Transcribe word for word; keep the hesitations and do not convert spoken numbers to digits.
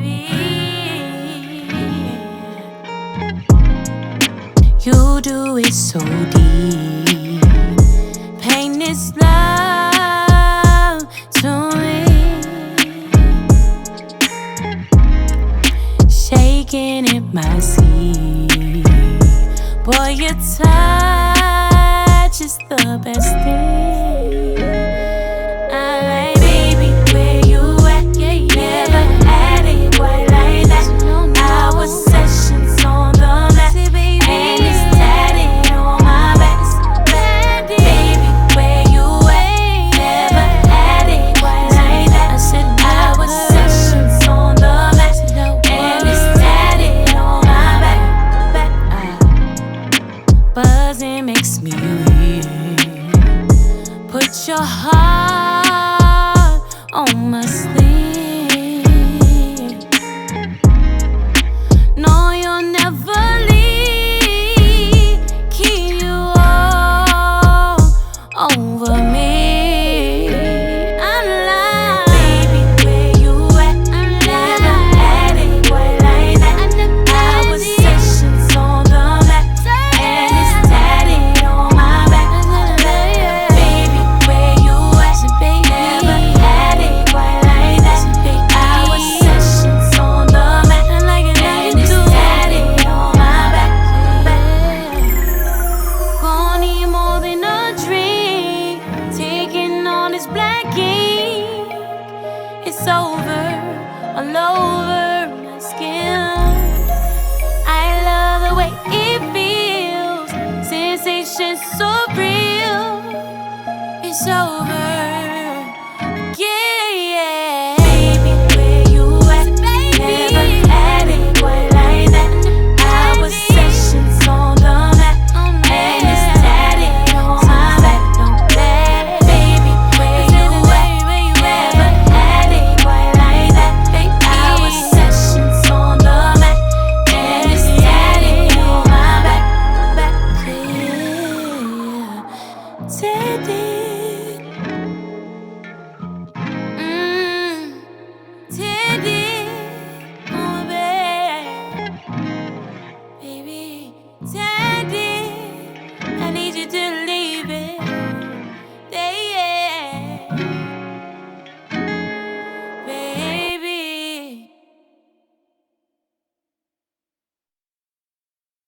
baby. You do it so deep. Pain is love to me. Shaking in my sleep. Boy, your touch is the best thing. I like, baby, where you at? Yeah, yeah. Never had it quite like that. Our sessions on the map, and it's tatted on my back. Baby, where you at? Never had it quite like that. I said our sessions on the map, and it's tatted on my back. Buzzing makes me weird. Put your heart on my sleeve. No, you'll never leave. Keep you all over me. I'm like, baby, where you at? Never had it quite like that. Our sessions on the map, and it's tatted on my back. Baby, where you at? Never had it quite like that. Our sessions on the map, and it's tatted on my back. Gon' need more than a drink. Taking on this black ink. It's over, all over my skin. I love the way it feels. Sensation so real. It's over. Yeah. Baby, where you at? Never had it quite like that. Our sessions on the map, and it's tatted on my back. Baby, where you at? Never had it quite like that. Our sessions on the map, and it's tatted on my back. Yeah. Tatted. Mm, tatted on my back, baby. Tatted.